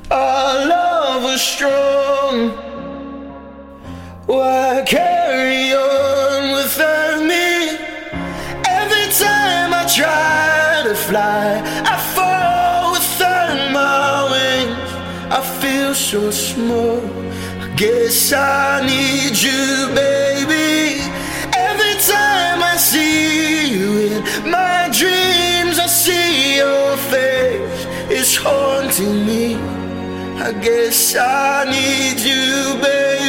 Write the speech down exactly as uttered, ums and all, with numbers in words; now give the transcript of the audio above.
Our love was strong. Why carry on without me? Every time I try to fly, I fall without my wings. I feel so small. I guess I need you, baby. Every time I see you in my dreams, I see your face. It's haunting me. I guess I need you, baby.